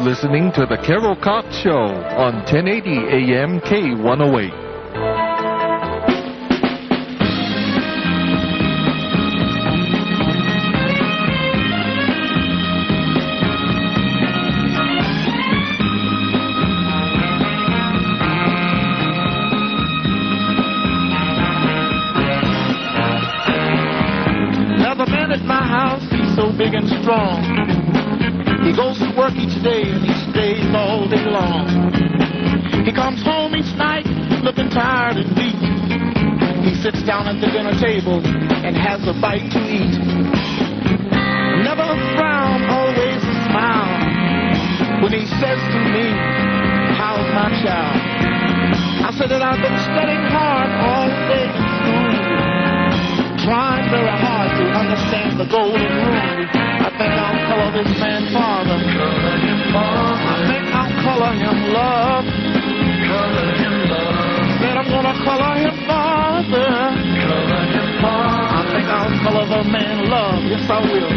listening to The Carol Cox Show on 1080 AM K108. Big and strong. He goes to work each day and he stays all day long. He comes home each night looking tired and weak. He sits down at the dinner table and has a bite to eat. Never a frown, always a smile when he says to me, "How's my child?" I said that I've been studying hard all day in school, trying very hard to understand the golden rule. I think I'll color this man father. I think I'll color him love. Said I'm gonna color him father. I think I'll color the man love. Yes, I will.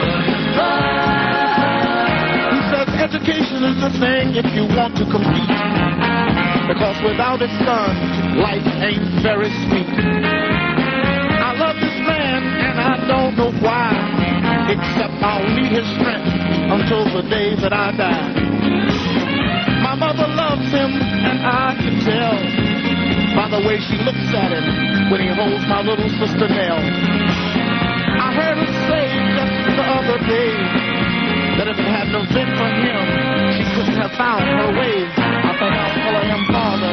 He says education is the thing if you want to compete, because without it, son, life ain't very sweet. I love this man and I don't know why, except I'll need his strength until the day that I die. My mother loves him, and I can tell by the way she looks at him when he holds my little sister Nell. I heard her say just the other day that if it hadn't have been for him, she couldn't have found her way. I think I'll color him father.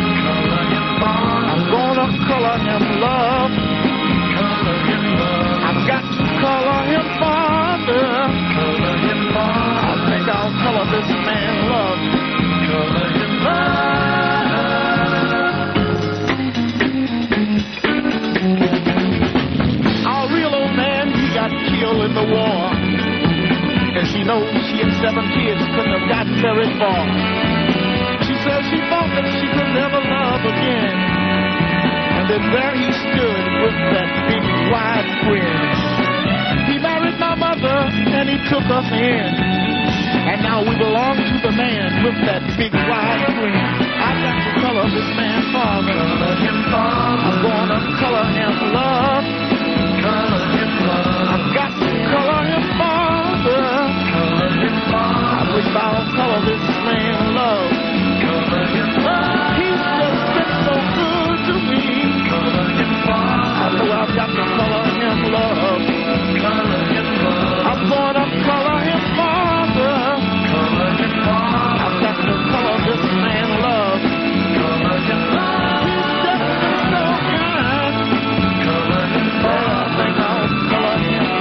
I'm gonna color him love. I've got to color him father. I think I'll color this man love. Our real old man, he got killed in the war, and she knows she and 7 kids couldn't have gotten very far. She says she thought that she could never love again, and then there he stood with that big wide grin. He married my mother and he took us in, and now we belong to the man with that big wide grin. I've got to color this man father. I'm gonna color him love. I've got to color him father. I believe I'll color this man love. He's just been so good to me. I know I've got to color him love. I'm gonna color him father. I've got to color this man love. He's just been so kind. I think I'll color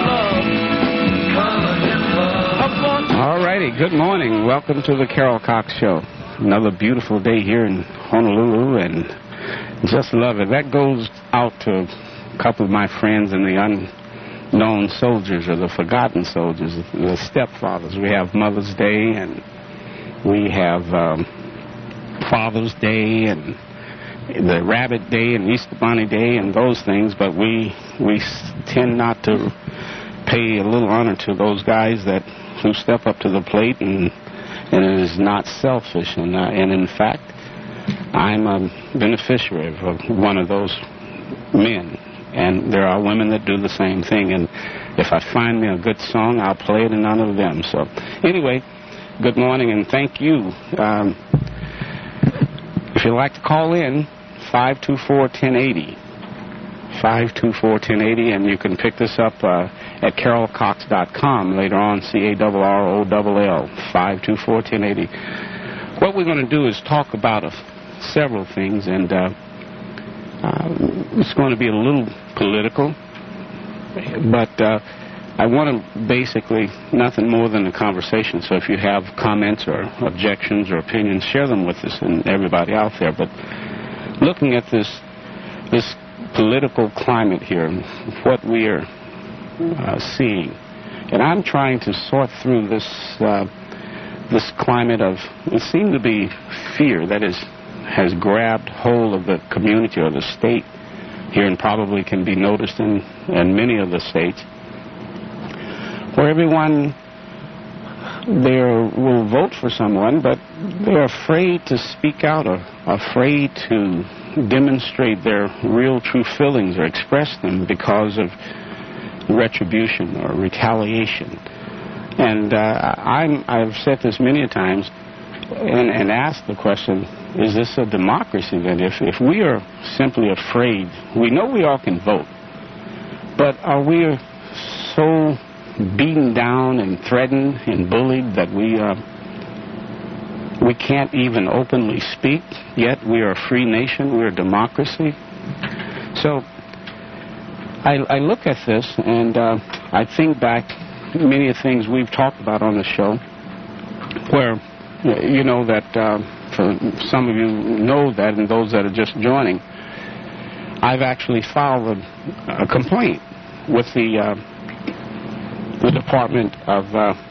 him love. All righty, good morning. Welcome to the Carol Cox Show. Another beautiful day here in Honolulu, and just love it. That goes out to a couple of my friends in the unknown soldiers, or the forgotten soldiers, the stepfathers. We have Mother's Day, and we have Father's Day, and the Rabbit Day, and Easter Bunny Day, and those things, but we tend not to pay a little honor to those guys who step up to the plate, and it is not selfish, and in fact, I'm a beneficiary of one of those men, and there are women that do the same thing, and if I find me a good song, I'll play it in honor of them. So anyway, good morning, and thank you. If you'd like to call in, 524-1080, 524-1080, and you can pick this up at carolcox.com later on, CARROLL, 524-1080. What we're going to do is talk about several things, and it's going to be a little political, but I want to basically nothing more than a conversation. So if you have comments or objections or opinions, share them with us and everybody out there. But looking at this political climate here, what we are seeing, and I'm trying to sort through this climate of, it seemed to be fear that has grabbed hold of the community or the state here, and probably can be noticed in many of the states, where everyone they will vote for someone, but they're afraid to speak out or afraid to demonstrate their real, true feelings or express them because of retribution or retaliation. And I've said this many a times and asked the question, is this a democracy then? If we are simply afraid, we know we all can vote, but are we so beaten down and threatened and bullied that we can't even openly speak, yet we are a free nation, we're a democracy? So I look at this and I think back many of the things we've talked about on the show, where you know that for some of you know that, and those that are just joining, I've actually filed a complaint with the Department of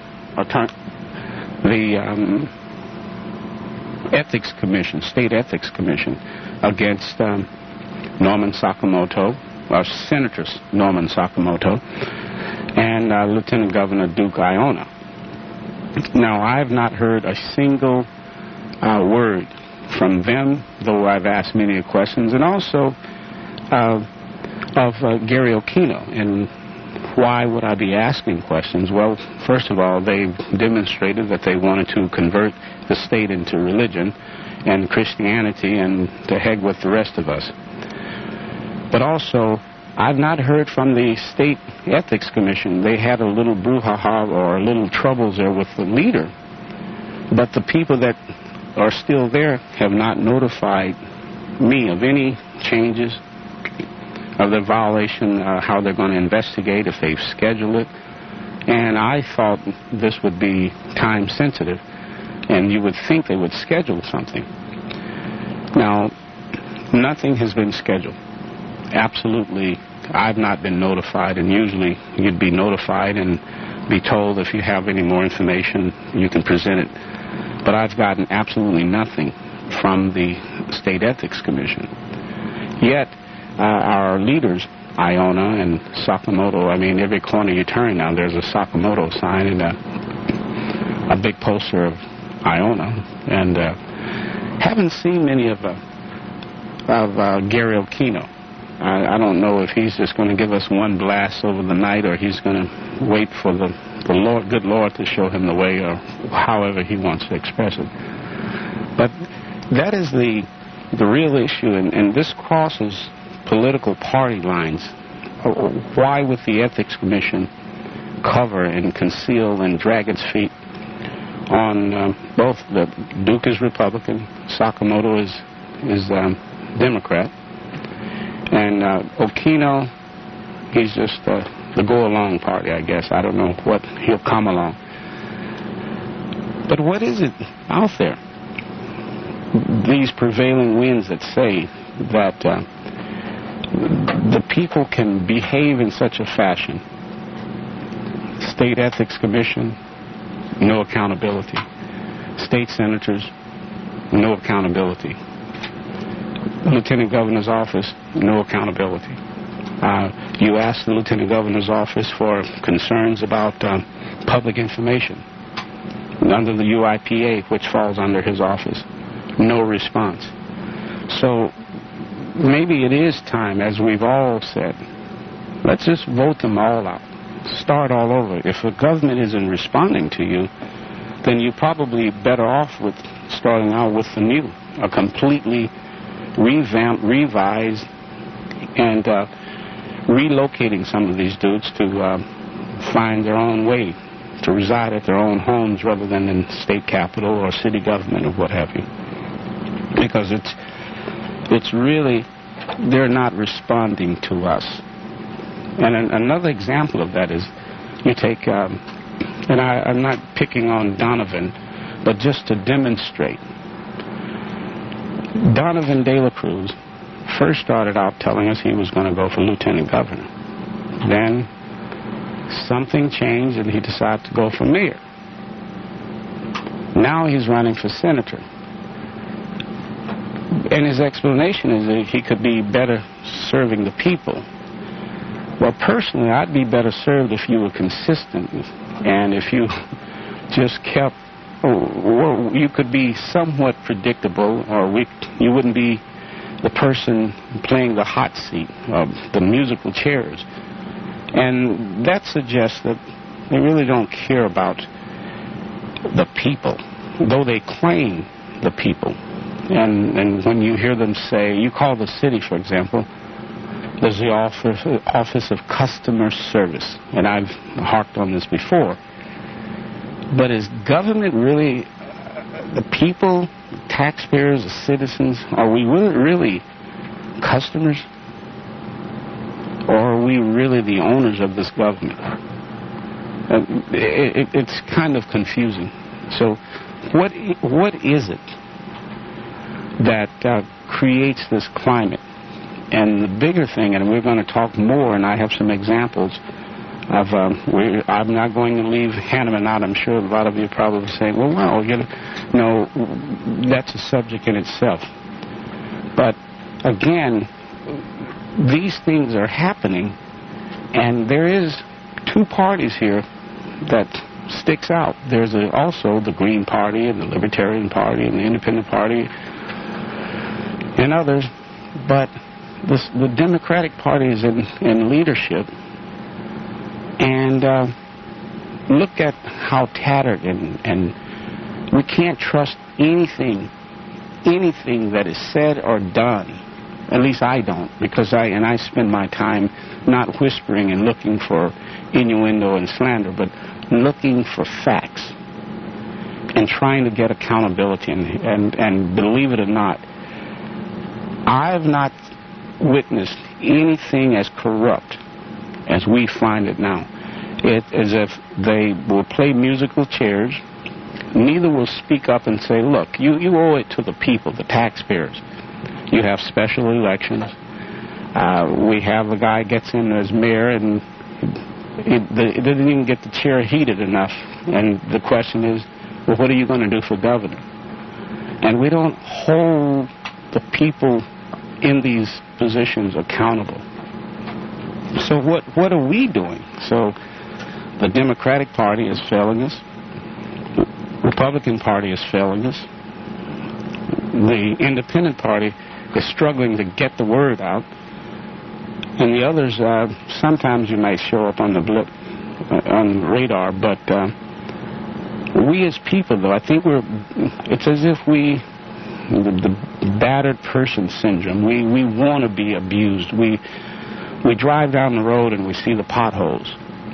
Ethics Commission, State Ethics Commission, against Norman Sakamoto, Senator Norman Sakamoto, and Lieutenant Governor Duke Aiona. Now, I have not heard a single word from them, though I've asked many questions, and also of Gary Aquino. And why would I be asking questions? Well, first of all, they've demonstrated that they wanted to convert the state into religion and Christianity, and to heck with the rest of us. But also, I've not heard from the State Ethics Commission. They had a little brouhaha or a little troubles there with the leader, but the people that are still there have not notified me of any changes, of the violation, how they're going to investigate, if they've scheduled it. And I thought this would be time sensitive, and you would think they would schedule something. Now, nothing has been scheduled. Absolutely, I've not been notified, and usually you'd be notified and be told if you have any more information, you can present it. But I've gotten absolutely nothing from the State Ethics Commission. Yet, our leaders, Aiona and Sakamoto, I mean, every corner you turn now, there's a Sakamoto sign and a big poster of Aiona. And haven't seen many of Gary Aquino. I don't know if he's just going to give us one blast over the night, or he's going to wait for the Lord, good Lord, to show him the way, or however he wants to express it. But that is the real issue, and this crosses political party lines. Why would the Ethics Commission cover and conceal and drag its feet on both? The Duke is Republican, Sakamoto is Democrat, and Aquino, he's just the go-along party, I guess. I don't know what he'll come along. But what is it out there? These prevailing winds that say that the people can behave in such a fashion. State Ethics Commission, no accountability. State senators, no accountability. Lieutenant Governor's office, no accountability. You ask the Lieutenant Governor's office for concerns about public information under the UIPA, which falls under his office. No response. So maybe it is time, as we've all said, let's just vote them all out. Start all over. If the government isn't responding to you, then you're probably better off with starting out with the new, a completely revamped, revised, and relocating some of these dudes to find their own way, to reside at their own homes rather than in state capital or city government or what have you. Because it's really, they're not responding to us. And another example of that is, you take, and I'm not picking on Donovan, but just to demonstrate. Donovan De La Cruz first started out telling us he was going to go for lieutenant governor. Then something changed and he decided to go for mayor. Now he's running for senator. And his explanation is that he could be better serving the people. Well, personally, I'd be better served if you were consistent and if you just kept, or you could be somewhat predictable, or you wouldn't be the person playing the hot seat of the musical chairs. And that suggests that they really don't care about the people, though they claim the people. And when you hear them say, you call the city, for example, there's the Office of Customer Service, and I've harped on this before. But is government really the people, taxpayers, the citizens? Are we really customers? Or are we really the owners of this government? It's kind of confusing. So what is it that creates this climate? And the bigger thing, and we're going to talk more, and I have some examples of, I'm not going to leave Hanneman out. I'm sure a lot of you are probably saying, well, no, that's a subject in itself. But again, these things are happening, and there is two parties here that sticks out. There's also the Green Party and the Libertarian Party and the Independent Party and others, but the Democratic Party is in leadership, and look at how tattered, and we can't trust anything that is said or done. At least I don't, because I spend my time not whispering and looking for innuendo and slander, but looking for facts and trying to get accountability. And believe it or not, I've not witnessed anything as corrupt as we find it now. It's as if they will play musical chairs. Neither will speak up and say, look, you owe it to the people, the taxpayers. You have special elections. We have a guy gets in as mayor, and it doesn't even get the chair heated enough. And the question is, well, what are you going to do for governor? And we don't hold the people in these positions accountable. So what are we doing? So the Democratic Party is failing us. Republican Party is failing us. The Independent Party is struggling to get the word out. And the others, sometimes you might show up on the blip, on the radar, but we as people, though, I think it's as if the battered person syndrome, we want to be abused. We drive down the road and we see the potholes,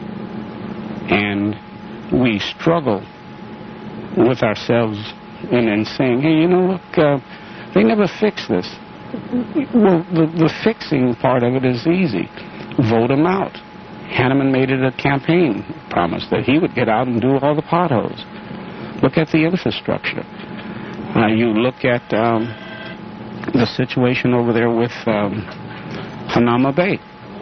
and we struggle with ourselves and saying, hey, look, they never fix this. Well, the fixing part of it is easy. Vote them out. Hanneman made it a campaign promise that he would get out and do all the potholes. Look at the infrastructure. You look at the situation over there with Hanauma Bay.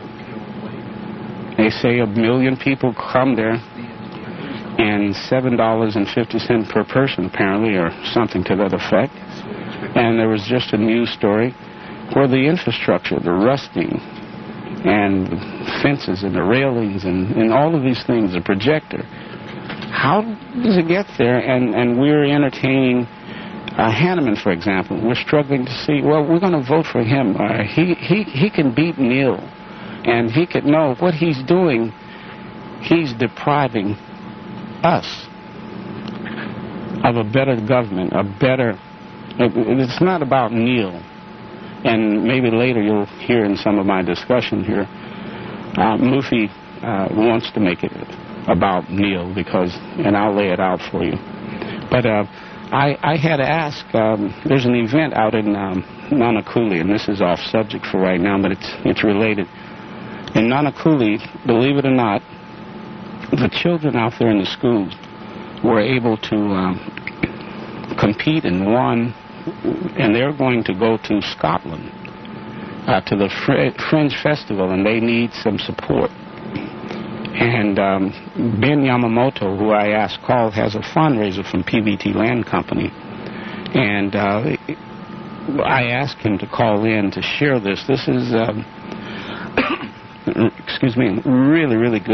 They say 1 million people come there, and $7.50 per person, apparently, or something to that effect. And there was just a news story where the infrastructure, the rusting, and the fences and the railings and all of these things, the projector, how does it get there? And we're entertaining Hanneman, for example. We're struggling to see, well, we're going to vote for him. He can beat Neil, and he could know what he's doing. He's depriving us of a better government, a better... It's not about Neil, and maybe later you'll hear in some of my discussion here, Mufi wants to make it about Neil, and I'll lay it out for you. But I had to ask, there's an event out in Nanakuli, and this is off subject for right now, but it's related. In Nanakuli, believe it or not, the children out there in the schools were able to compete and won, and they're going to go to Scotland to the Fringe Festival, and they need some support. And Ben Yamamoto, who I asked, has a fundraiser from PVT Land Company, and I asked him to call in to share this. This is, excuse me, really, really good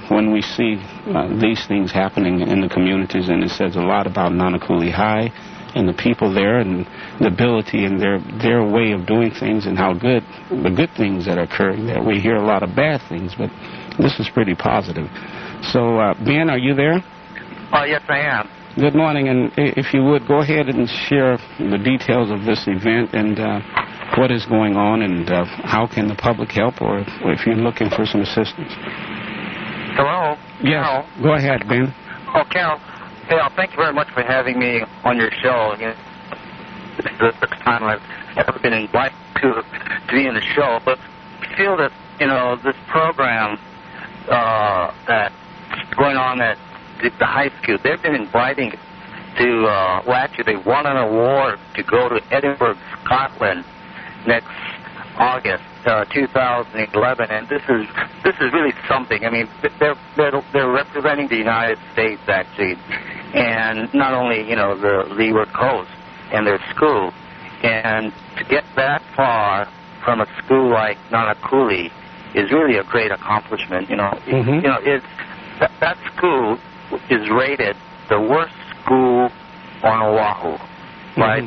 when we see these things happening in the communities, and it says a lot about Nanakuli High and the people there and the ability and their way of doing things and how good, the good things that are occurring there. We hear a lot of bad things, but this is pretty positive. So, Ben, are you there? Yes, I am. Good morning, and if you would, go ahead and share the details of this event and what is going on and how can the public help, or if you're looking for some assistance. Hello? Yes, Carol? Go ahead, Ben. Oh, Carol, thank you very much for having me on your show. You know, this is the first time I've ever been invited to be in the show, but I feel that, you know, this program that's going on at the high school, they've been inviting to, well, actually, they won an award to go to Edinburgh, Scotland next August 2011, and this is really something. I mean, they're representing the United States, actually, and not only, you know, the Leeward Coast and their school, and to get that far from a school like Nanakuli is really a great accomplishment. You know, Mm-hmm. you know, it's that school is rated the worst school on Oahu by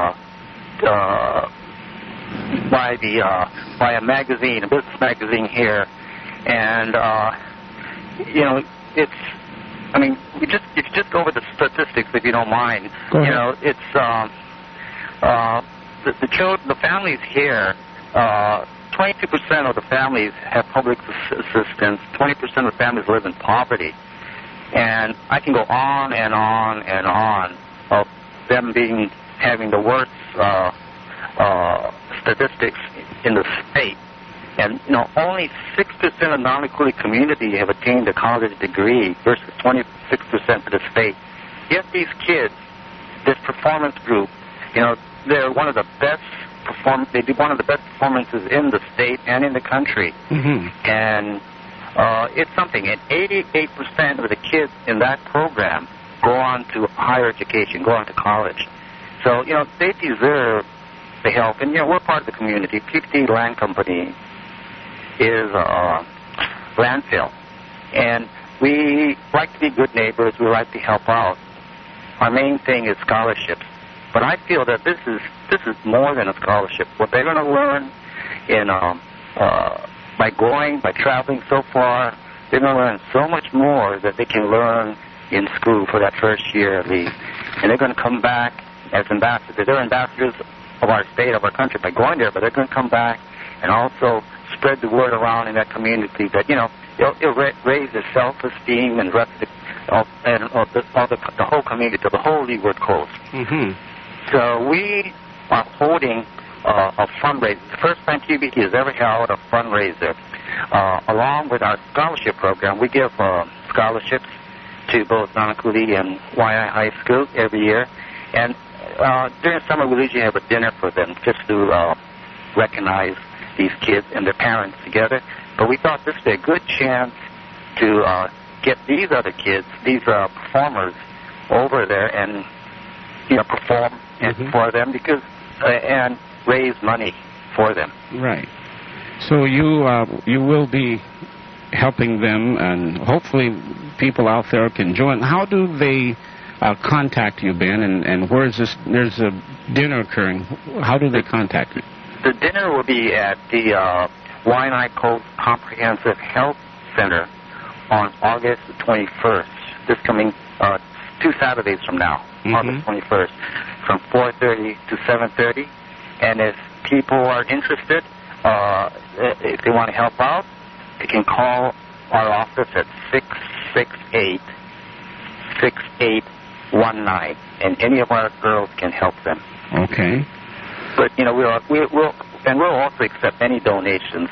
by a magazine, a business magazine here, and you know, it's. I mean, if you just go over the statistics, if you don't mind. Go ahead. You know, it's the children, the families here. 22% of the families have public assistance. 20% of the families live in poverty, and I can go on and on and on of them having the worst statistics in the state. And, you know, only 6% of Nanakuli community have attained a college degree versus 26% for the state. Yet these kids, this performance group, you know, they're one of the best they do one of the best performances in the state and in the country. Mm-hmm. And it's something. And 88% of the kids in that program go on to higher education, go on to college. So, you know, they deserve the help. And, you know, we're part of the community. PPT Land Company is a landfill. And we like to be good neighbors. We like to help out. Our main thing is scholarships. But I feel that this is more than a scholarship. What they're going to learn in by traveling so far, they're going to learn so much more that they can learn in school for that first year at least. And they're going to come back as ambassadors. They're ambassadors of our state, of our country by going there, but they're going to come back and also spread the word around in that community that, you know, it'll raise their self-esteem and the whole community, the whole Leeward Coast. Mm-hmm. So we are holding a fundraiser. The first time TBT has ever held a fundraiser. Along with our scholarship program, we give scholarships to both Nanakuli and Waiai High School every year. And during summer, we usually have a dinner for them just to recognize these kids and their parents together. But we thought this would be a good chance to get these other kids, these performers, over there and, you know, perform for them because and raise money for them. Right. So you will be helping them, and hopefully people out there can join. How do they contact you, Ben? And where is this? There's a dinner occurring. How do they contact you? The dinner will be at the Waianae Coast Comprehensive Health Center on August 21st. This coming 2 Saturdays from now, August 21st, from 4:30 to 7:30. And if people are interested, if they want to help out, they can call our office at 668-6819, and any of our girls can help them. Okay. But, you know, we'll also accept any donations.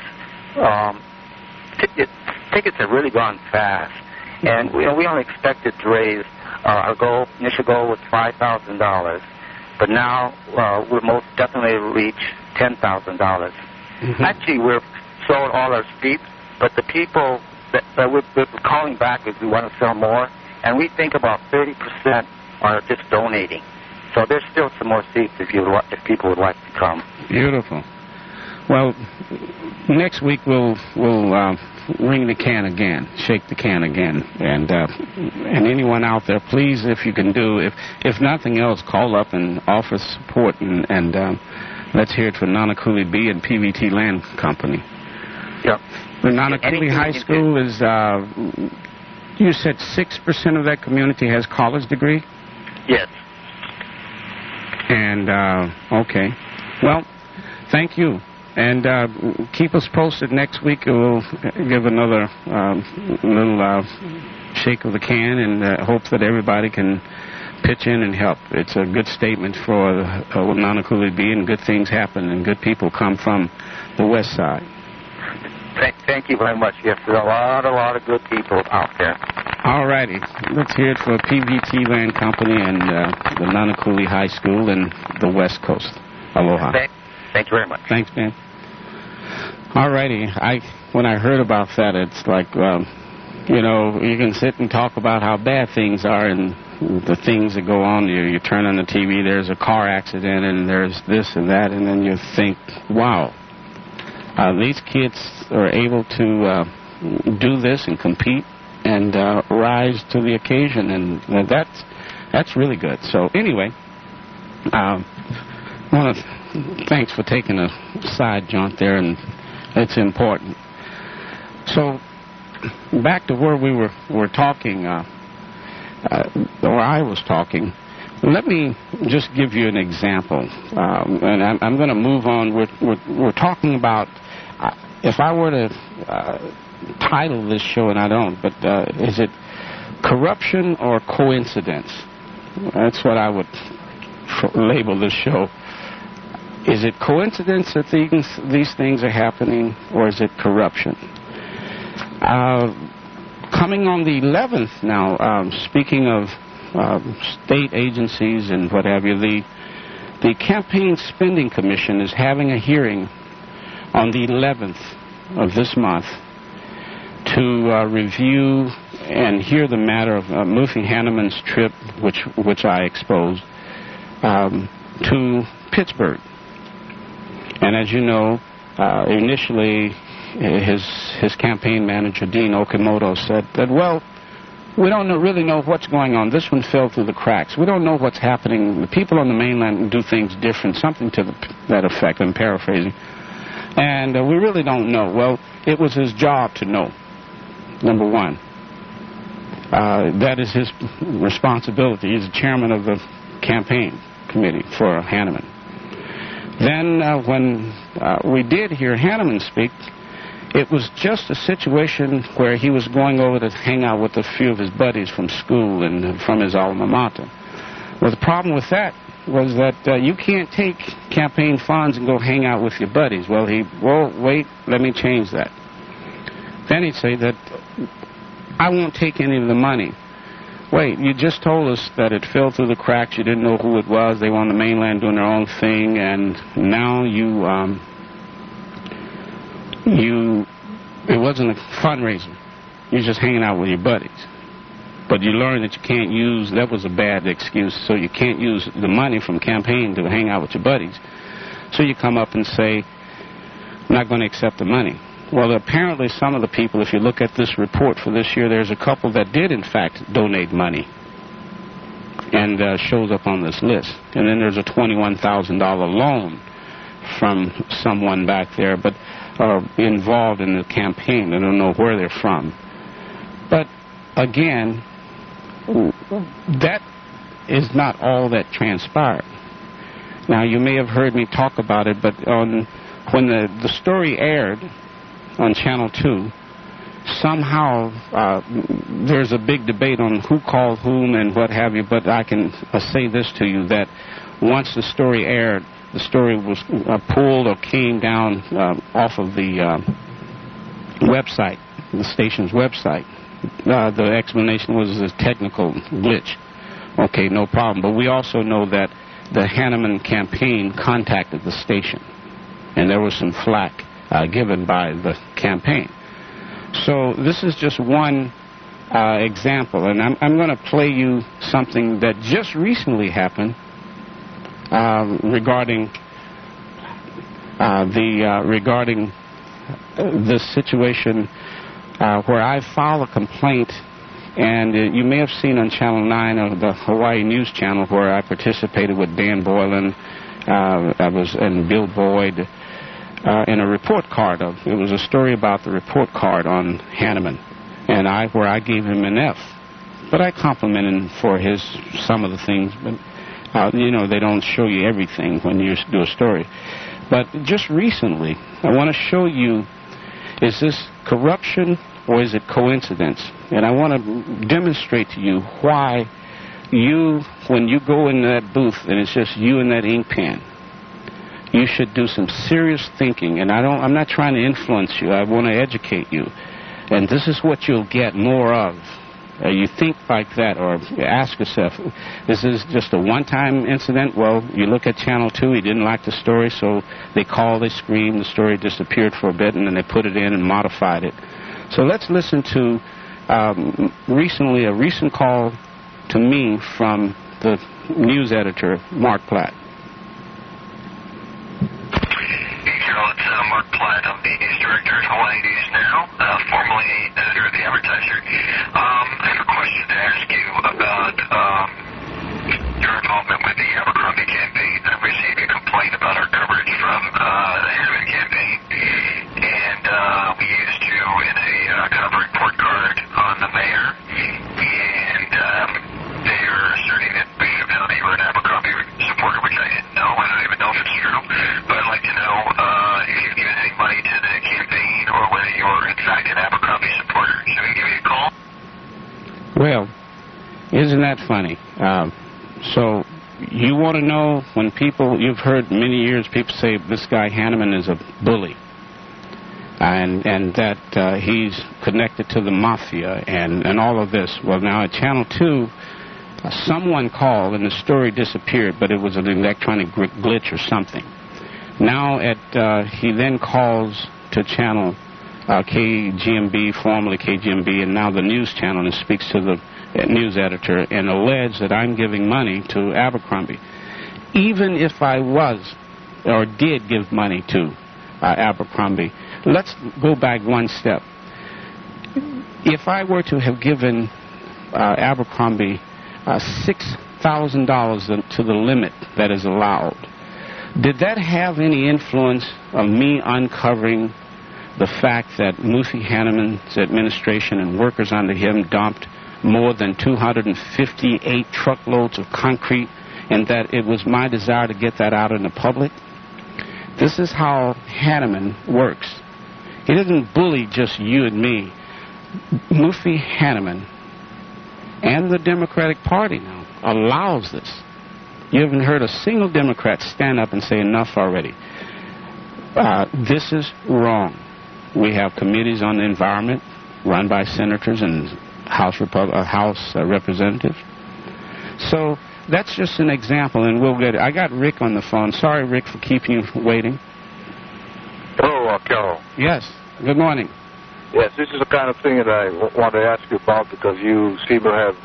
Tickets have really gone fast, and we only expected to raise our initial goal was $5,000, but now we'll most definitely reach $10,000. Actually, we've sold all our seats, but the people that we're calling back is we want to sell more, and we think about 30% are just donating. So there's still some more seats if people would like to come. Beautiful. Well, next week we'll ring the can again, shake the can again, and anyone out there, please, if you can do, if nothing else, call up and offer support, and let's hear it for Nanakuli B and PVT Land Company. Yep. The Nanakuli High School is, you said 6% of that community has college degree? Yes. And, okay. Well, thank you. And keep us posted next week. We'll give another little shake of the can and hope that everybody can pitch in and help. It's a good statement for Nanakuli B, and good things happen and good people come from the west side. Thank you very much. Yes, there's a lot of good people out there. All righty. Let's hear it for PVT Land Company and the Nanakuli High School and the West Coast. Aloha. Thank you very much. Thanks, man. All righty. When I heard about that, it's like, you know, you can sit and talk about how bad things are and the things that go on. You turn on the TV, there's a car accident, and there's this and that, and then you think, wow, these kids are able to do this and compete and rise to the occasion, and that's really good. So anyway, thanks for taking a side jaunt there, and it's important. So back to where we were talking, or I was talking. Let me just give you an example, and I'm going to move on. We're talking about, if I were to title this show, and I don't, but is it corruption or coincidence? That's what I would label this show. Is it coincidence that these things are happening, or is it corruption? Coming on the 11th now, speaking of state agencies and what have you, the Campaign Spending Commission is having a hearing on the 11th of this month to review and hear the matter of Mufi Hanneman's trip, which I exposed, to Pittsburgh. And as you know, initially his campaign manager, Dean Okimoto, said that, well, we don't really know what's going on. This one fell through the cracks. We don't know what's happening. The people on the mainland do things different, something to that effect, I'm paraphrasing. And we really don't know. Well, it was his job to know, number one. That is his responsibility. He's the chairman of the campaign committee for Hanneman. Then when we did hear Hanneman speak, it was just a situation where he was going over to hang out with a few of his buddies from school and from his alma mater. Well, the problem with that was that you can't take campaign funds and go hang out with your buddies. Well, wait, let me change that. Then he'd say that I won't take any of the money. Wait, you just told us that it fell through the cracks. You didn't know who it was. They were on the mainland doing their own thing, and now it wasn't a fundraiser. You're just hanging out with your buddies. But you learned that you can't use, that was a bad excuse, so you can't use the money from campaign to hang out with your buddies. So you come up and say, I'm not going to accept the money. Well, apparently some of the people, if you look at this report for this year, there's a couple that did, in fact, donate money and shows up on this list. And then there's a $21,000 loan from someone back there, but involved in the campaign. I don't know where they're from. But, again, that is not all that transpired. Now, you may have heard me talk about it, but when the story aired on Channel 2, somehow there's a big debate on who called whom and what have you, but I can say this to you, that once the story aired, the story was pulled or came down off of the website, the station's website. The explanation was a technical glitch. Okay, no problem. But we also know that the Hanneman campaign contacted the station, and there was some flack given by the campaign. So this is just one example, and I'm going to play you something that just recently happened regarding regarding this situation where I filed a complaint, and you may have seen on Channel 9 of the Hawaii News Channel where I participated with Dan Boylan, and Bill Boyd in a report card. It was a story about the report card on Hanneman, and where I gave him an F. But I complimented him for some of the things, but they don't show you everything when you do a story. But just recently, I want to show you, is this corruption or is it coincidence? And I want to demonstrate to you why when you go in that booth and it's just you and that ink pen, you should do some serious thinking. And I'm not trying to influence you. I want to educate you. And this is what you'll get more of. You think like that, or ask yourself, is this just a one-time incident? Well, you look at Channel 2, he didn't like the story, so they called, they screamed, the story disappeared for a bit, and then they put it in and modified it. So let's listen to a recent call to me from the news editor, Mark Platt. It's Mark Platt. I'm the news director at Hawaii News Now, formerly editor of The Advertiser. I have a question to ask you about your involvement with the Abercrombie campaign. I received a complaint about our coverage from the Hanneman campaign, and we used you in a kind of report card on the mayor, and they are asserting that Bishop County you were an Abercrombie supporter, which I didn't know. I don't even know if it's true, but I'd like to know if you've given any money to the campaign or whether you're in fact an Abercrombie supporter. Should we give you a call? Well, isn't that funny? So you want to know when you've heard many years people say this guy Hanneman is a bully, and that he's connected to the mafia and all of this. Well, now at Channel 2, someone called and the story disappeared, but it was an electronic glitch or something. Now he then calls to Channel KGMB, formerly KGMB, and now the news channel, and speaks to the news editor and allege that I'm giving money to Abercrombie. Even if I was or did give money to Abercrombie, let's go back one step. If I were to have given Abercrombie $6,000 to the limit that is allowed, did that have any influence of me uncovering the fact that Mufi Hanneman's administration and workers under him dumped more than 258 truckloads of concrete, and that it was my desire to get that out in the public? This is how Hanneman works. He doesn't bully just you and me. Mufi Hanneman and the Democratic Party now allows this. You haven't heard a single Democrat stand up and say enough already. This is wrong. We have committees on the environment run by senators and House representatives. So that's just an example, and we'll get it. I got Rick on the phone. Sorry, Rick, for keeping you waiting. Hello, Carol. Yes. Good morning. Yes, this is the kind of thing that I want to ask you about, because you seem to have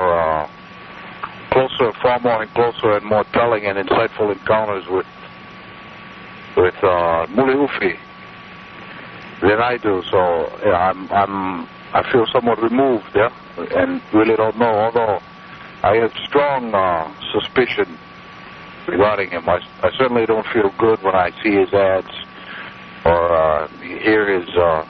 far more and more telling and insightful encounters with Muliufi than I do. So yeah, I feel somewhat removed, yeah, and really don't know. Although I have strong suspicion regarding him. I certainly don't feel good when I see his ads or hear his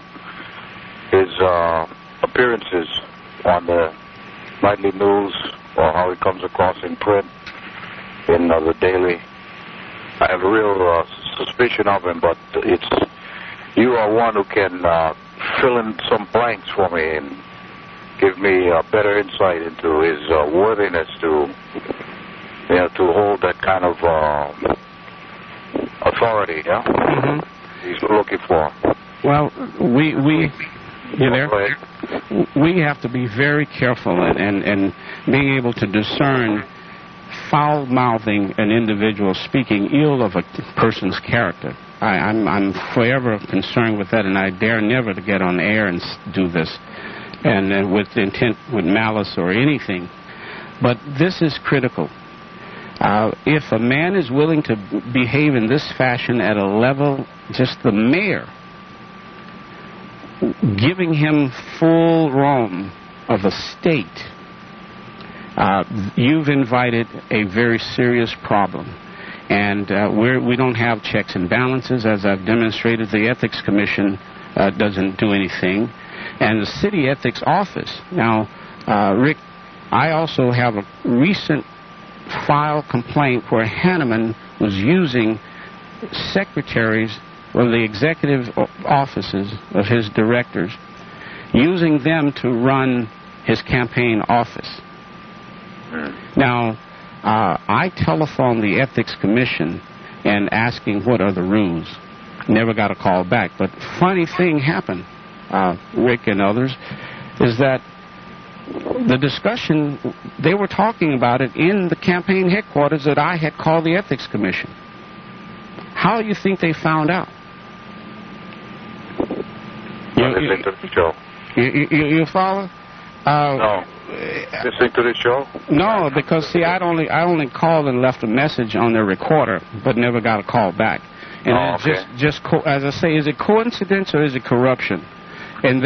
appearances on the nightly news, or how he comes across in print in the daily. I have a real suspicion of him, but you are one who can fill in some blanks for me and give me a better insight into his worthiness to hold that kind of authority. Yeah, he's looking for. Well, you there? We have to be very careful and being able to discern foul-mouthing an individual speaking ill of a person's character. I'm forever concerned with that, and I dare never to get on air and do this, and with intent, with malice or anything. But this is critical. If a man is willing to behave in this fashion at a level, just the mayor giving him full roam of a state, you've invited a very serious problem. And we don't have checks and balances, as I've demonstrated. The Ethics Commission doesn't do anything. And the City Ethics Office. Now, Rick, I also have a recent file complaint where Hanneman was using secretaries of the executive offices of his directors, using them to run his campaign office. Now, I telephoned the Ethics Commission and asking what are the rules. Never got a call back. But funny thing happened, Rick and others, is that the discussion, they were talking about it in the campaign headquarters that I had called the Ethics Commission. How do you think they found out? Listening to the show. You follow? No. Listening to the show? No, because see, I only called and left a message on their recorder, but never got a call back. And okay. As I say, is it coincidence or is it corruption? And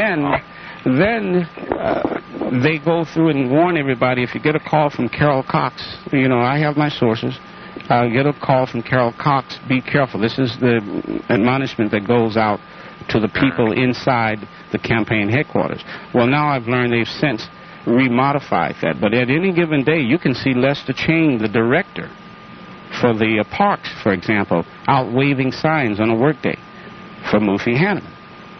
then they go through and warn everybody. If you get a call from Carol Cox, I have my sources. Get a call from Carol Cox. Be careful. This is the admonishment that goes out to the people inside the campaign headquarters. Well, now I've learned they've since remodified that. But at any given day, you can see Lester Chain, the director for the parks, for example, out waving signs on a workday for Mufi Hanneman.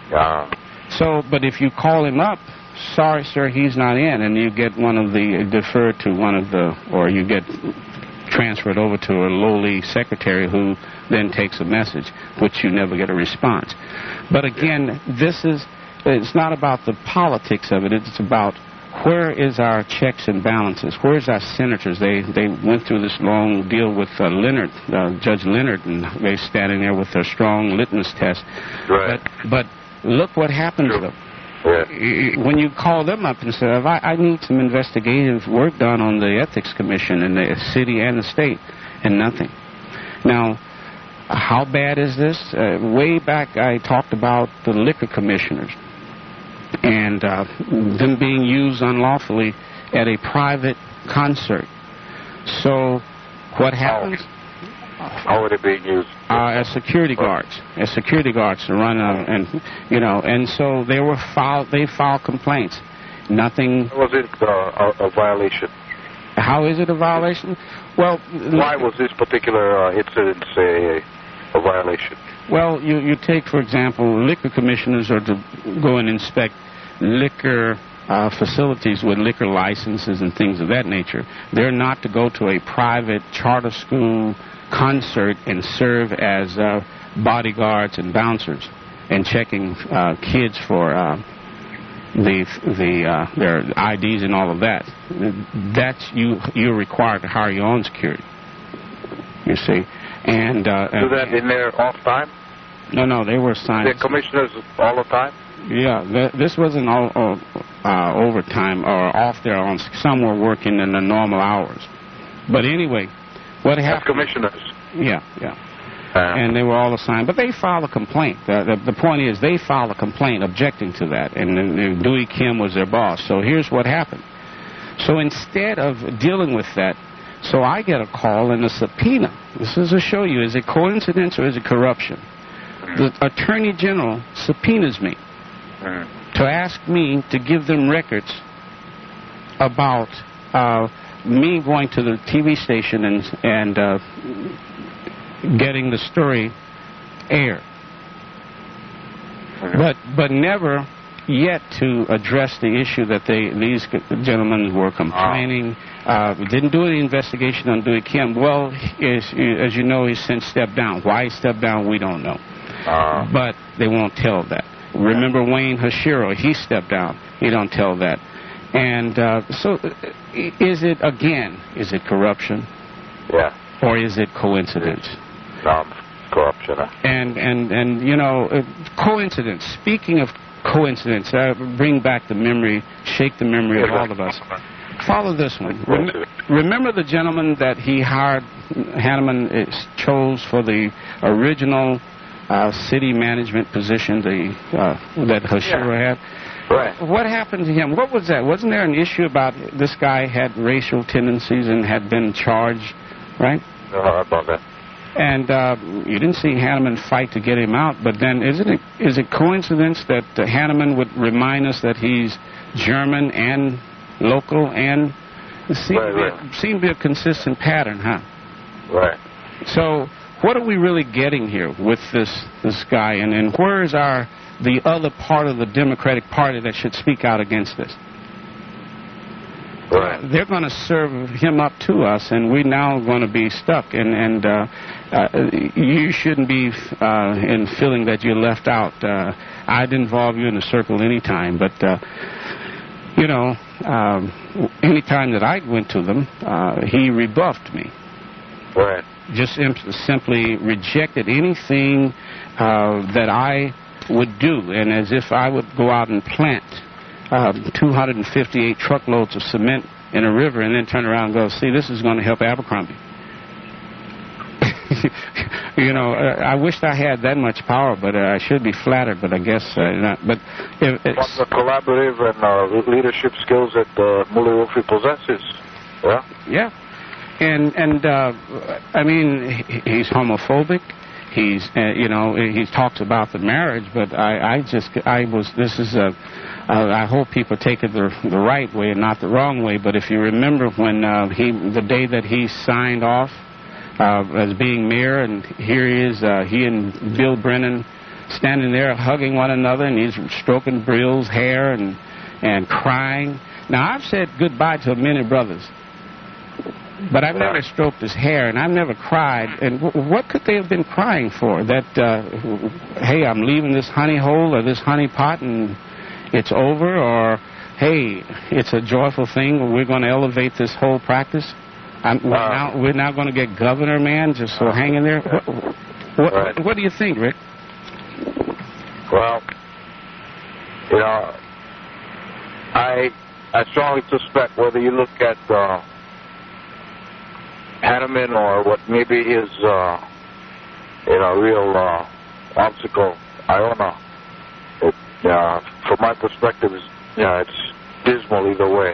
So, but if you call him up, sorry, sir, he's not in, and you get deferred to one of the, or you get transferred over to a lowly secretary who then takes a message, which you never get a response. But again, it's not about the politics of it. It's about where is our checks and balances? Where's our senators? They went through this long deal with Leonard, Judge Leonard, and they're standing there with their strong litmus test. Right. But look what happened to them. Yeah. When you call them up and say, I need some investigative work done on the Ethics Commission in the city and the state, and nothing. Now, how bad is this? Way back I talked about the liquor commissioners and them being used unlawfully at a private concert. So what happens? How are they being used? As security guards. As security guards to run, and so they filed complaints. Nothing. Was it a violation? How is it a violation? Well, why was this particular incident a violation? Well, you take, for example, liquor commissioners are to go and inspect liquor facilities with liquor licenses and things of that nature. They're not to go to a private charter school concert and serve as bodyguards and bouncers and checking kids for their IDs and all of that. That's you're required to hire your own security. You see, and do that in their off time. No, they were assigned. They're commissioners all the time. Yeah, this wasn't all overtime or off there. Some were working in the normal hours. But anyway, what happened? Commissioners. Yeah. And they were all assigned. But they filed a complaint. The point is they filed a complaint objecting to that. And Dewey Kim was their boss. So here's what happened. So instead of dealing with that, so I get a call and a subpoena. This is to show you, is it coincidence or is it corruption? The Attorney General subpoenas me to ask me to give them records about me going to the TV station and getting the story aired. But never yet to address the issue that these gentlemen were complaining. Didn't do any investigation on Dewey Kim. Well, as you know, he's since stepped down. Why he stepped down, we don't know. But they won't tell that. Remember Wayne Hashiro, he stepped down. He don't tell that. And so is it corruption? Yeah. Or is it coincidence? Corruption. And coincidence. Speaking of coincidence, bring back the memory, shake the memory of all of us. Follow this one. remember the gentleman that he hired, Hanneman chose for the original city management position that Hashira had? Right. What happened to him? What was that? Wasn't there an issue about this guy had racial tendencies and had been charged, right? About that. And you didn't see Hanneman fight to get him out, but then is it coincidence that Hanneman would remind us that he's German and local, and it seemed to be a consistent pattern, huh? Right. So what are we really getting here with this guy, and where is the other part of the Democratic Party that should speak out against this? Right. They're going to serve him up to us, and we're now going to be stuck. And you shouldn't be in feeling that you're left out. I'd involve you in the circle anytime, but anytime that I went to them, he rebuffed me. Right. Just simply rejected anything that I would do, and as if I would go out and plant 258 truckloads of cement in a river and then turn around and go, see, this is going to help Abercrombie. I wished I had that much power, but I should be flattered, but I guess not. But it's the collaborative and leadership skills that Muley Wolfe possesses. Yeah? Yeah. And I mean, he's homophobic. He talks about the marriage, but I hope people take it the right way and not the wrong way. But if you remember when the day that he signed off as being mayor, and here he is, he and Bill Brennan standing there hugging one another, and he's stroking Bill's hair and crying. Now, I've said goodbye to many brothers, but I've never stroked his hair, and I've never cried. And what could they have been crying for? That, hey, I'm leaving this honey hole or this honey pot and it's over? Or, hey, it's a joyful thing, we're going to elevate this whole practice? We're now going to get governor, man, just so hang in there? What do you think, Rick? Well, I strongly suspect whether you look at Hanneman or what maybe his, real obstacle, Iona. From my perspective, it's dismal either way.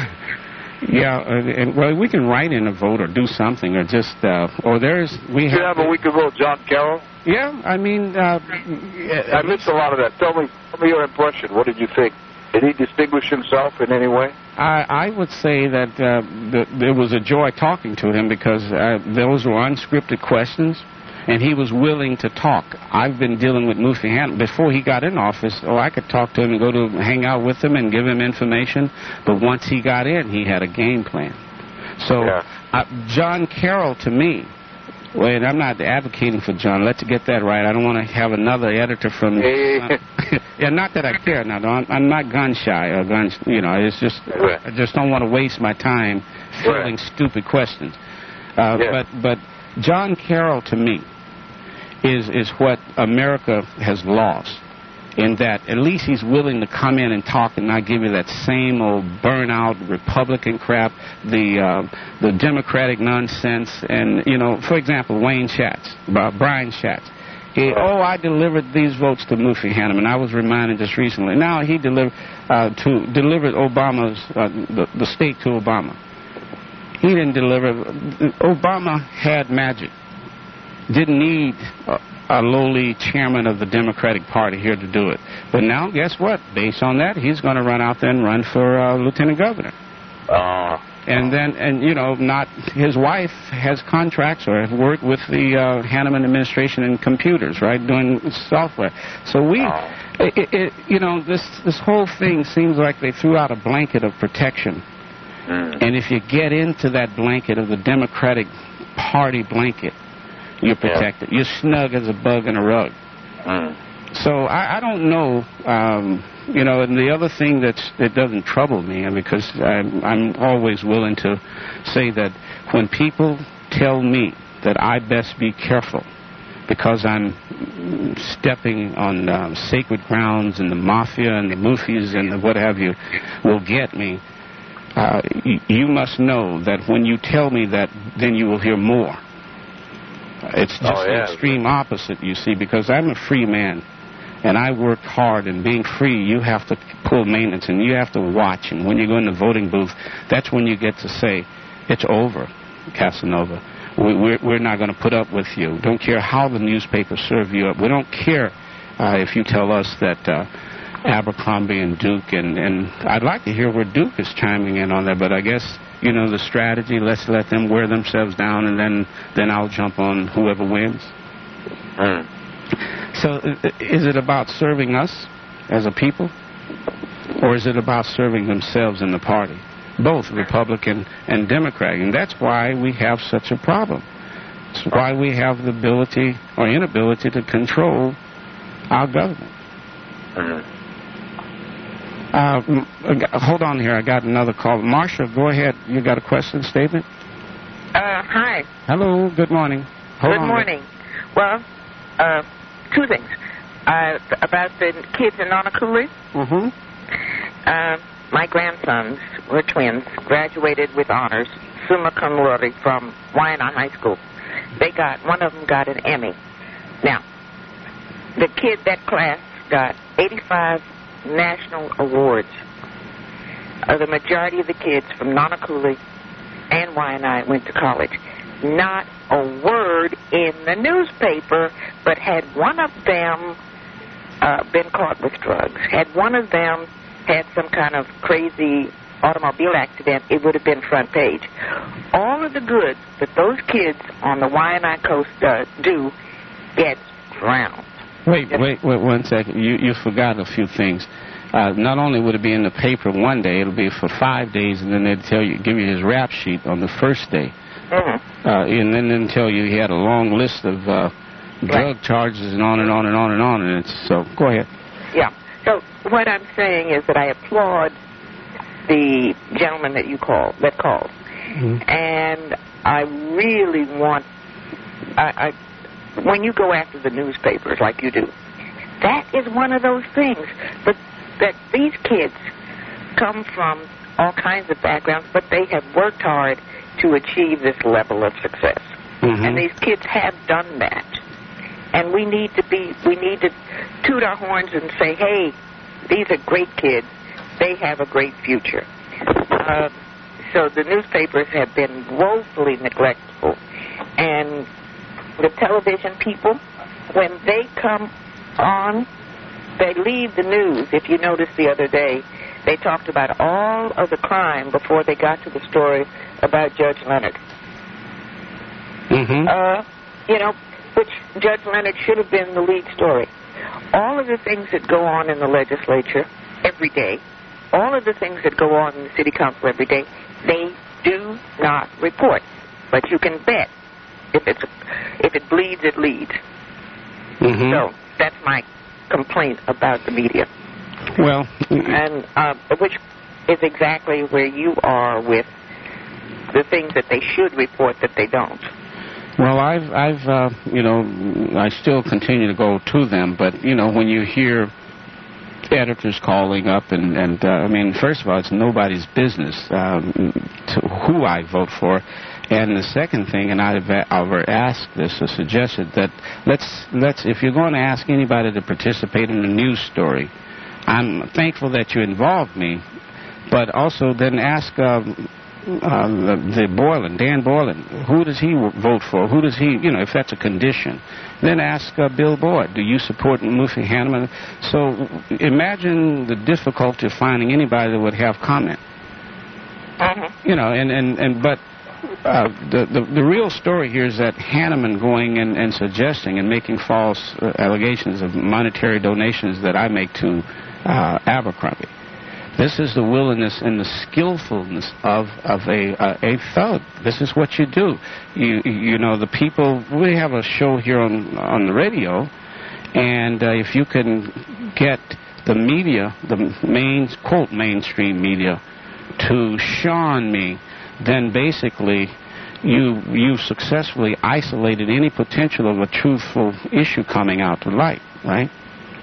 Well, we can write in a vote or do something, or just, we have a week ago, John Carroll. Yeah, I mean, I missed a lot of that. Tell me your impression. What did you think? Did he distinguish himself in any way? I would say that there was a joy talking to him because those were unscripted questions, and he was willing to talk. I've been dealing with Mufi Hanneman. Before he got in office, I could talk to him and go to hang out with him and give him information, but once he got in, he had a game plan. So John Carroll, to me, and I'm not advocating for John. Let's get that right. I don't want to have another editor from... not that I care. Now, I'm not gun shy or guns. It's just I just don't want to waste my time filling stupid questions. But John Carroll, to me, is what America has lost. In that, at least he's willing to come in and talk and not give you that same old burnout Republican crap, the Democratic nonsense, and for example, Brian Schatz. I delivered these votes to Mufi Hanneman. I was reminded just recently. Now he delivered Obama's the state to Obama. He didn't deliver. Obama had magic. Didn't need a lowly chairman of the Democratic Party here to do it. But now, guess what? Based on that, he's going to run out there and run for lieutenant governor. Not his wife has contracts or have worked with the Hanneman administration in computers, right, doing software. So this whole thing seems like they threw out a blanket of protection. And if you get into that blanket of the Democratic Party blanket, you're protected. You're snug as a bug in a rug. So I don't know. And the other thing that doesn't trouble me, because I'm always willing to say that when people tell me that I best be careful because I'm stepping on sacred grounds and the mafia and the Mufis and the what have you will get me, you must know that when you tell me that, then you will hear more. It's just the extreme opposite, you see, because I'm a free man, and I work hard, and being free, you have to pull maintenance, and you have to watch, and when you go in the voting booth, that's when you get to say, it's over, Casanova. We're not going to put up with you. Don't care how the newspapers serve you up. We don't care if you tell us that Abercrombie and Duke, and I'd like to hear where Duke is chiming in on that, but I guess, you know, the strategy, let's let them wear themselves down, and then I'll jump on whoever wins. So is it about serving us as a people, or is it about serving themselves in the party? Both Republican and Democrat, and that's why we have such a problem. It's why we have the ability or inability to control our government. Hold on here. I got another call. Marsha, go ahead. You got a question, statement? Hi. Hello. Good morning. Good morning. Well, two things. About the kids in Nonacooley. My grandsons were twins, graduated with honors, summa cum laude from Wyandotte High School. One of them got an Emmy. Now, that class got 85 national awards. The majority of the kids from Nonacooley and Wyandotte went to college. Not a word in the newspaper, but had one of them been caught with drugs, had one of them had some kind of crazy automobile accident, it would have been front page. All of the good that those kids on the Wyandotte coast do gets drowned. Wait 1 second. You forgot a few things. Not only would it be in the paper one day, it'll be for 5 days, and then they'd give you his rap sheet on the first day. And then they'd tell you he had a long list of drug charges and on and on and on and on. And so, go ahead. Yeah. So what I'm saying is that I applaud the gentleman that called. And I really want, when you go after the newspapers like you do, that is one of those things. But that these kids come from all kinds of backgrounds, but they have worked hard to achieve this level of success. And these kids have done that. And we need to toot our horns and say, hey, these are great kids. They have a great future. So the newspapers have been woefully neglectful. And the television people, when they come on, they leave the news. If you noticed the other day, they talked about all of the crime before they got to the story about Judge Leonard. Which Judge Leonard should have been the lead story. All of the things that go on in the legislature every day, all of the things that go on in the city council every day, they do not report. But you can bet if it bleeds, it leads. So that's my complaint about the media. Well, and which is exactly where you are with the things that they should report that they don't. Well, I still continue to go to them, but, when you hear editors calling up, and I mean, first of all, it's nobody's business who I vote for, and the second thing, and I've asked this or suggested that let's if you're going to ask anybody to participate in a news story, I'm thankful that you involved me, but also then ask Dan Boylan, who does he vote for? Who does he, if that's a condition. Then ask Bill Boyd, do you support Mufi Hanneman? So imagine the difficulty of finding anybody that would have comment. But the real story here is that Hanneman going and suggesting and making false allegations of monetary donations that I make to Abercrombie. This is the willingness and the skillfulness of a thug. This is what you do. The people, we have a show here on the radio, and if you can get the media, the quote mainstream media, to shun me, then basically you've successfully isolated any potential of a truthful issue coming out to light, right? Right.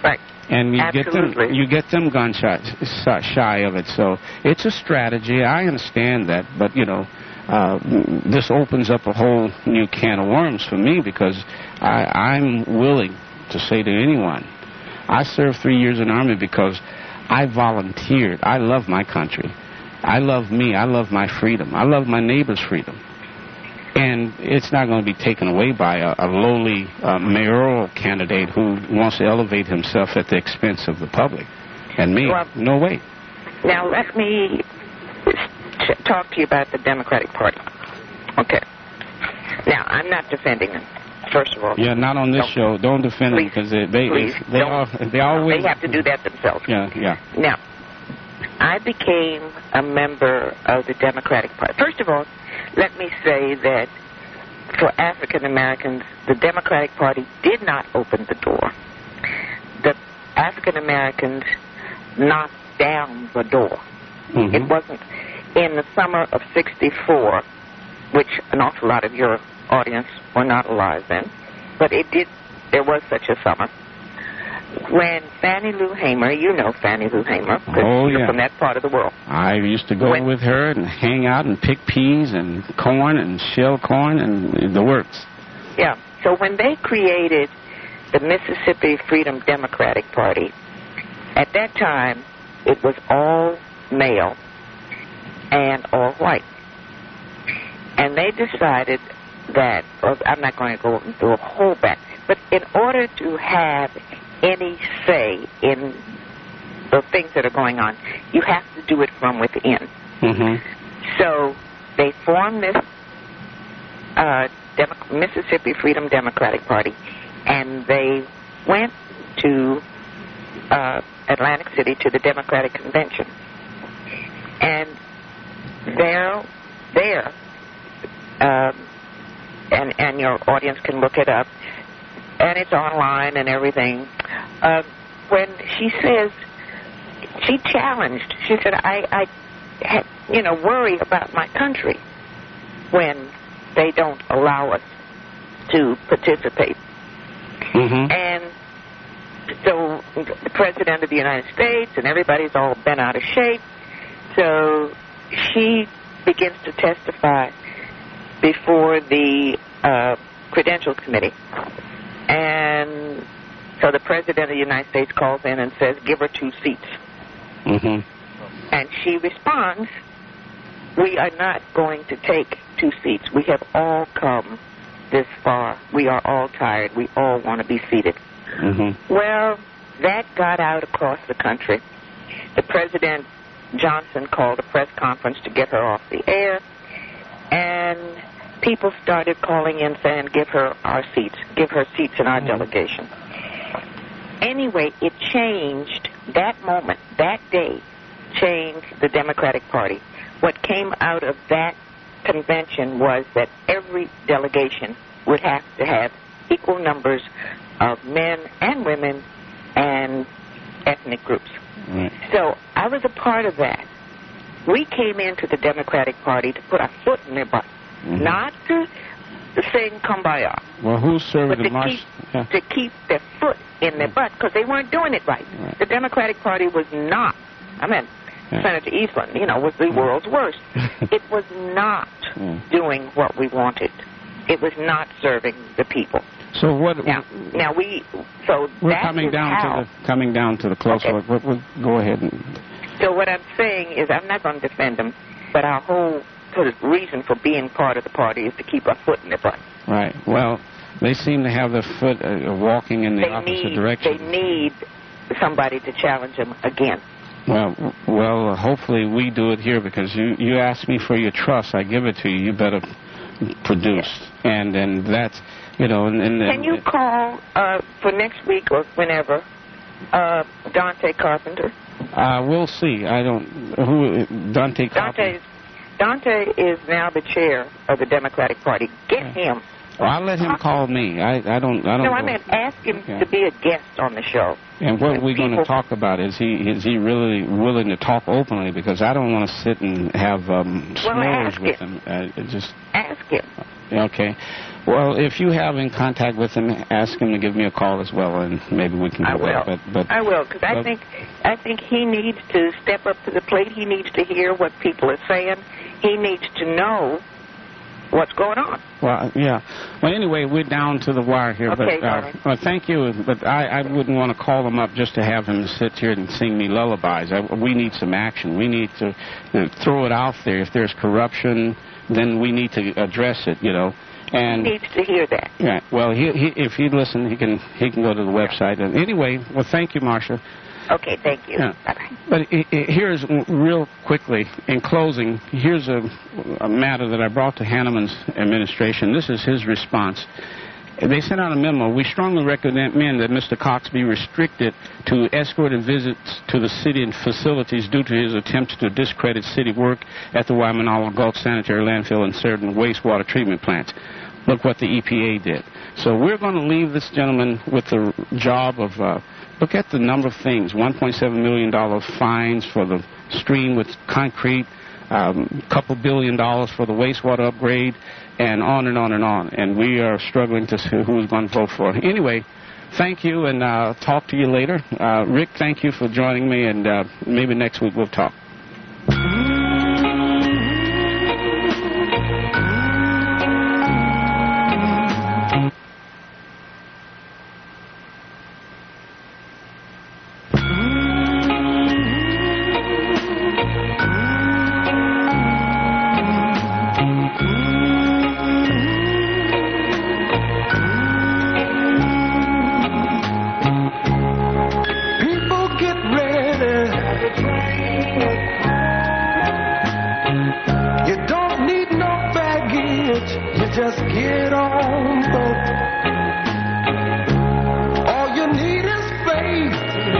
And Absolutely. you get them gun shy of it. So it's a strategy. I understand that, but this opens up a whole new can of worms for me, because I'm willing to say to anyone, I served 3 years in the Army because I volunteered. I love my country. I love me. I love my freedom. I love my neighbor's freedom. And it's not going to be taken away by a lowly mayoral candidate who wants to elevate himself at the expense of the public. And me, Well, no way. Now, let me talk to you about the Democratic Party. Okay. Now, I'm not defending them, first of all. Yeah, not on this show. Don't defend them, because they always... They have to do that themselves. Yeah. Now, I became a member of the Democratic Party. First of all, let me say that for African Americans, the Democratic Party did not open the door. The African Americans knocked down the door. Mm-hmm. It wasn't in the summer of '64, which an awful lot of your audience were not alive then, but there was such a summer, when Fannie Lou Hamer, you know Fannie Lou Hamer, because you're from that part of the world. I used to go with her and hang out and pick peas and corn and shell corn and the works. Yeah. So when they created the Mississippi Freedom Democratic Party, at that time it was all male and all white. And they decided that, I'm not going to go through a whole back, but in order to have any say in the things that are going on, you have to do it from within. Mm-hmm. So they formed this Mississippi Freedom Democratic Party, and they went to Atlantic City to the Democratic Convention. And there, and your audience can look it up, and it's online and everything. When she says, she challenged, she said, I worry about my country when they don't allow us to participate. Mm-hmm. And so the President of the United States and everybody's all bent out of shape. So she begins to testify before the Credentials Committee. And so the President of the United States calls in and says, give her 2 seats. Mm-hmm. And she responds, we are not going to take 2 seats. We have all come this far. We are all tired. We all want to be seated. Mm-hmm. Well, that got out across the country. The President Johnson called a press conference to get her off the air, and people started calling in saying, give her seats in our delegation. Anyway, it changed, that moment, that day, changed the Democratic Party. What came out of that convention was that every delegation would have to have equal numbers of men and women and ethnic groups. Right. So I was a part of that. We came into the Democratic Party to put our foot in their butt, not to sing Kumbaya. Well, who served the march? To keep their foot in their butt, because they weren't doing it right. The Democratic Party was not, Senator Eastland, was the world's worst. It was not doing what we wanted. It was not serving the people. So what? We're coming down to the close. Okay. Go ahead. So what I'm saying is, I'm not going to defend them, but our whole sort of reason for being part of the party is to keep our foot in their butt. Right. Well, they seem to have their foot walking in the opposite direction. They need somebody to challenge them again. Well, hopefully we do it here, because you asked me for your trust. I give it to you. You better produce. Yes. And that's, Can you call for next week or whenever Dante Carpenter? We'll see. I don't. Dante Carpenter? Dante is now the chair of the Democratic Party. Get him. Well, I'll let him call me. I don't. No, I meant ask him to be a guest on the show. And what we're going to talk about, is he really willing to talk openly? Because I don't want to sit and have s'mores with him. Ask him. Okay. Well, if you have in contact with him, ask him to give me a call as well, and maybe we can I do will. that. But I will, because I think he needs to step up to the plate. He needs to hear what people are saying. He needs to know what's going on. Well, yeah. Well, anyway, we're down to the wire here. Okay, but well, thank you. But I wouldn't want to call him up just to have him sit here and sing me lullabies. We need some action. We need to throw it out there. If there's corruption, then we need to address it. And he needs to hear that. Yeah. Well, if he'd listen, he can go to the website. And anyway, well, thank you, Marcia. Okay, thank you. Yeah. Bye-bye. But here's, real quickly, in closing, here's a matter that I brought to Hanneman's administration. This is his response. They sent out a memo. We strongly recommend that Mr. Cox be restricted to escorted visits to the city and facilities due to his attempts to discredit city work at the Waimanalo Gulch Sanitary Landfill and certain wastewater treatment plants. Look what the EPA did. So we're going to leave this gentleman with the job of, look at the number of things, $1.7 million fines for the stream with concrete, couple $2 billion for the wastewater upgrade, and on and on and on. And we are struggling to see who's going to vote for. Anyway, thank you, and talk to you later. Rick, thank you for joining me, and maybe next week we'll talk. Just get on board. All you need is faith.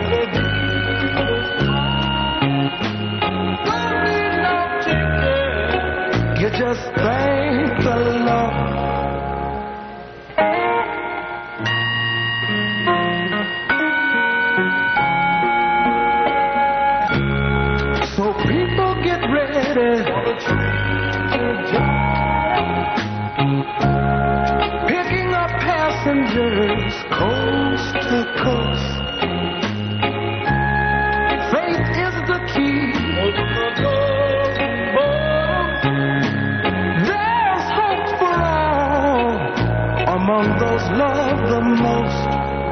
Don't need no ticket. You just thank the Lord. So people get ready for the train to jump. Picking up passengers coast to coast. Faith is the key. There's hope for all among those loved the most.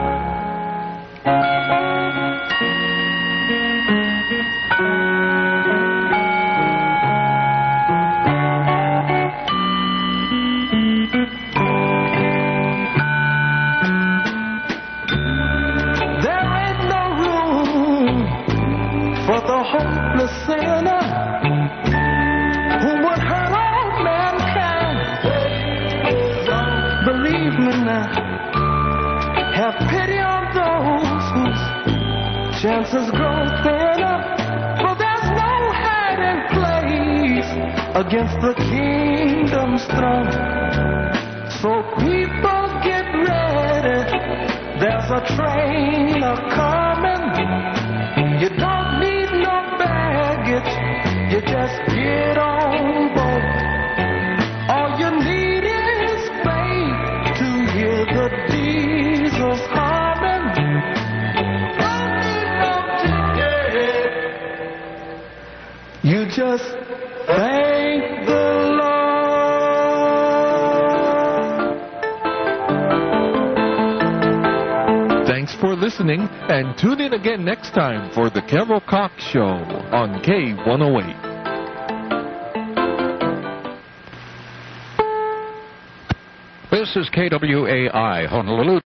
Hopeless sinner who would hurt all mankind. Believe me now, have pity on those whose chances grow thinner. For there's no hiding place against the kingdom's throne. So people get ready, there's a train a-coming. You don't need no baggage, you just get on board. All you need is faith to hear the diesels humming. Don't need no ticket, you just thank the Lord. Thanks for listening, and tune in again next time for the Carol Cox Show on K108. This is KWAI Honolulu.